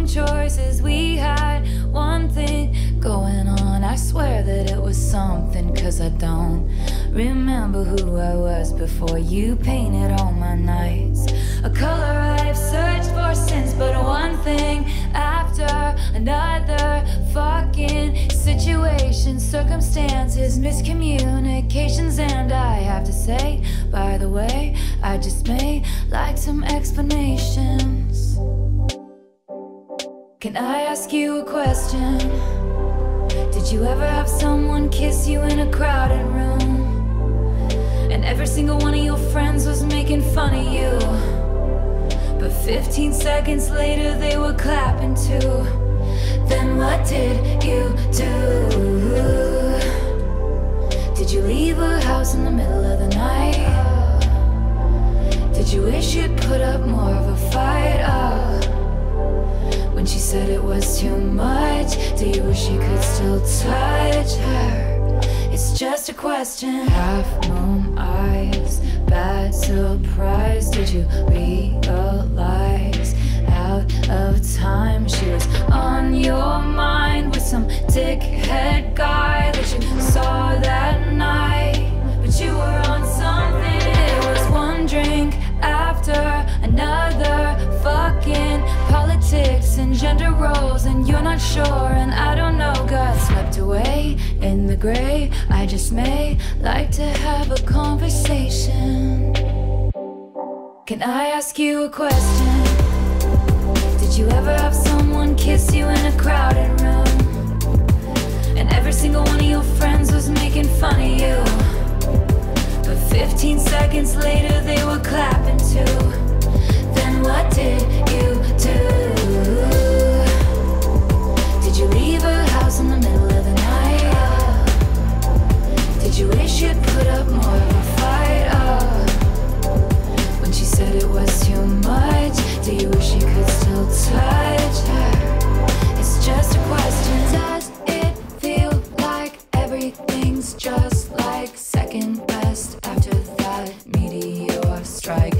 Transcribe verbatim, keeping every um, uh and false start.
choices. We had one thing going on. I swear that it was something, cause I don't remember who I was before you painted all my nights a color I've searched for since. But one thing after another, fucking situations, circumstances, miscommunications. And I have to say, by the way, I just may like some explanations. Can I ask you a question? Did you ever have someone kiss you in a crowded room, and every single one of your friends was making fun of you, but fifteen seconds later they were clapping too? Then what did you do? Did you leave her house in the middle of the night? Did you wish you'd put up more of a fight? Oh, when she said it was too much, do you wish you could still touch her? It's just a question. Half moon eyes, bad surprise. Did you realize out of time she was on your mind with some dickhead guy that you saw that night? But you were on something. It was one drink after another, fucking politics and gender roles, and you're not sure, and I don't know. Got swept away in the gray. I just may like to have a conversation. Can I ask you a question? Did you ever have someone kiss you in a crowded room, and every single one of your friends was making fun of you, but fifteen seconds later they were clapping too? Then what did you do? Did you leave her house in the middle of the night? Did you wish you'd put up more of a fight? Oh, when she said it was too much, do you wish you could still touch her? It's just a question. Does it feel like everything's just like second best after that meteor strike?